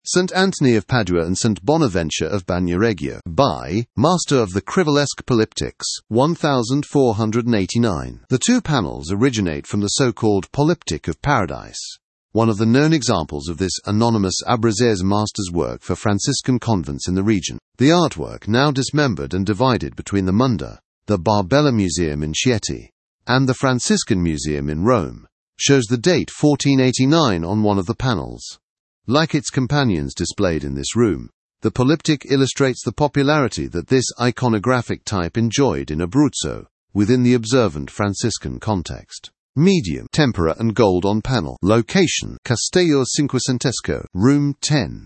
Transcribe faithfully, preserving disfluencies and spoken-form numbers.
Saint Anthony of Padua and Saint Bonaventure of Bagnoregio, by Master of the Crivelesque Polyptychs, fourteen eighty-nine. The two panels originate from the so-called Polyptych of Paradise, one of the known examples of this anonymous Abruzese master's work for Franciscan convents in the region. The artwork, now dismembered and divided between the Munda, the Barbella Museum in Chieti, and the Franciscan Museum in Rome, shows the date fourteen eighty-nine on one of the panels. Like its companions displayed in this room, the polyptych illustrates the popularity that this iconographic type enjoyed in Abruzzo, within the observant Franciscan context. Medium, tempera and gold on panel. Location, Castello Cinquecentesco, room ten.